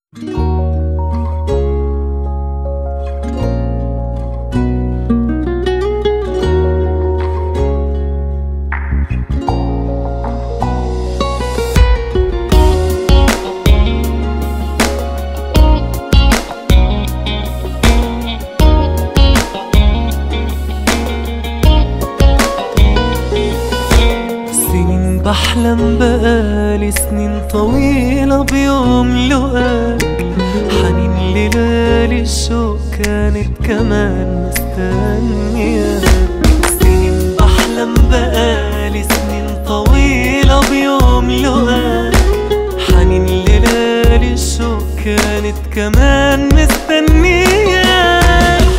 سنين بحلم بقالي سنين طويلة بيوم لقاك، حنين ليالي الشوق كانت كمان مستنياك. سنين بحلم بقالي سنين طويلة بيوم لقاك، حنين ليالي الشوق كانت كمان مستنياك.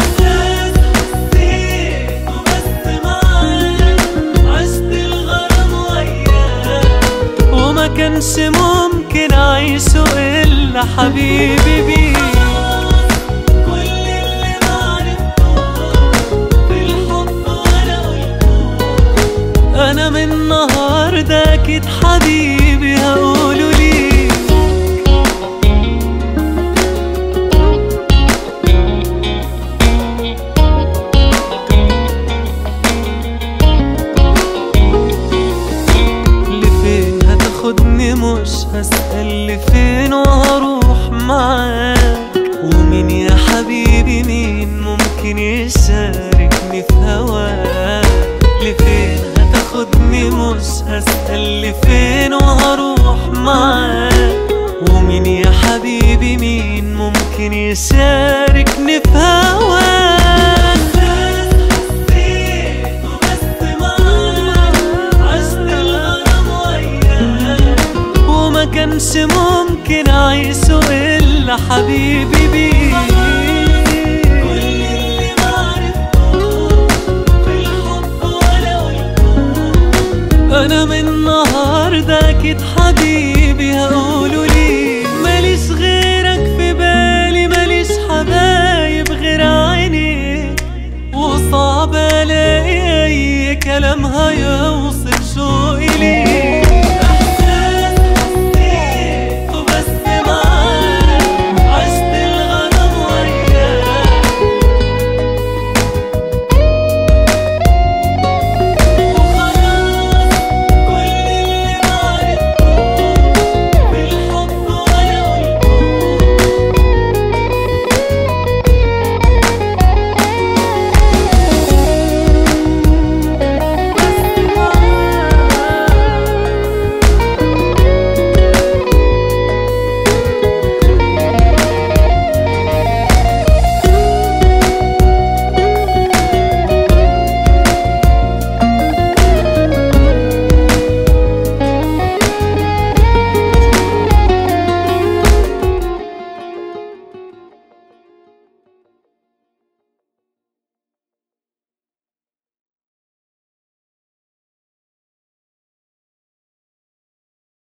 مكانش ممكن أعيشه إلا حبيبي بيك. كل اللي معرفتوش في الحب وأنا قلته، أنا من النهاردة أكيد حبيبي هقوله ليك. خدني مش هسأل لفين وهروح معاك، ومين يا حبيبي مين ممكن يشاركني في هواك. لفين هتاخدني مش هسأل لفين وهروح معاك، ومين يا حبيبي مين ممكن يشاركني في هواك. مكانش ممكن أعيشه إلا حبيبي بيك. كل اللي معرفتوش في الحب وأنا قلته، أنا من النهاردة أكيد حبيبي هقوله